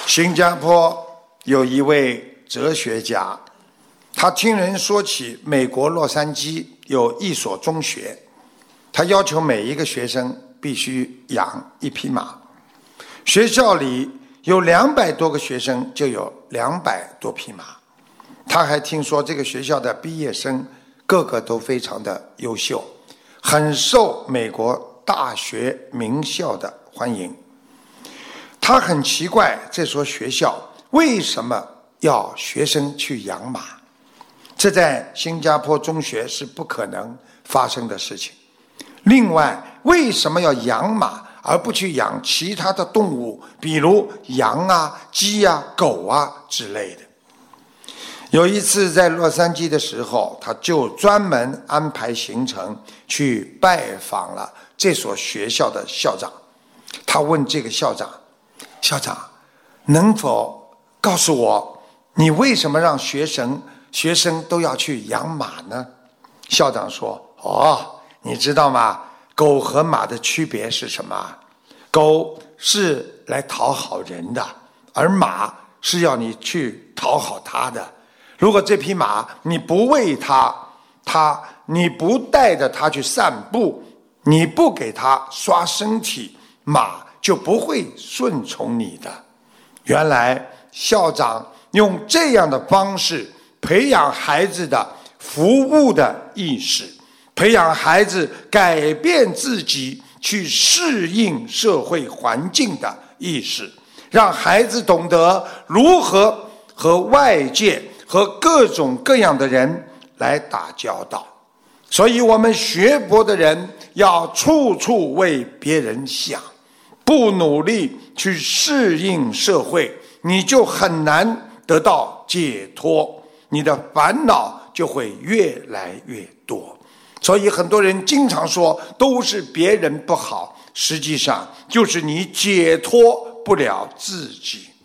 新加坡有一位哲学家，他听人说起美国洛杉矶有一所中学，他要求每一个学生必须养一匹马。学校里有200多个学生，就有200多匹马。他还听说这个学校的毕业生个个都非常的优秀，很受美国大学名校的欢迎。他很奇怪这所学校为什么要学生去养马，这在新加坡中学是不可能发生的事情。另外，为什么要养马而不去养其他的动物，比如羊啊、鸡啊、狗啊之类的？有一次在洛杉矶的时候，他就专门安排行程去拜访了这所学校的校长。他问这个校长，校长，能否告诉我，你为什么让学生都要去养马呢？校长说，你知道吗？狗和马的区别是什么？狗是来讨好人的，而马是要你去讨好它的。如果这匹马你不喂它，你不带着它去散步，你不给它刷身体，马就不会顺从你的。原来校长用这样的方式培养孩子的服务的意识，培养孩子改变自己去适应社会环境的意识，让孩子懂得如何和外界和各种各样的人来打交道。所以我们学佛的人要处处为别人想，不努力去适应社会，你就很难得到解脱，你的烦恼就会越来越多。所以很多人经常说都是别人不好，实际上就是你解脱不了自己。